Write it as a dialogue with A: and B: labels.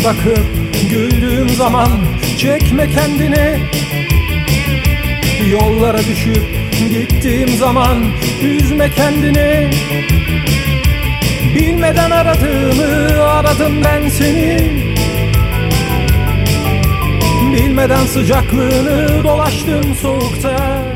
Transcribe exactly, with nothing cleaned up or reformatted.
A: bakıp güldüğüm zaman çekme kendini. Yollara düşüp gittiğim zaman üzme kendini. Bilmeden aradığımı aradım ben seni. Bilmeden sıcaklığını dolaştım soğukta.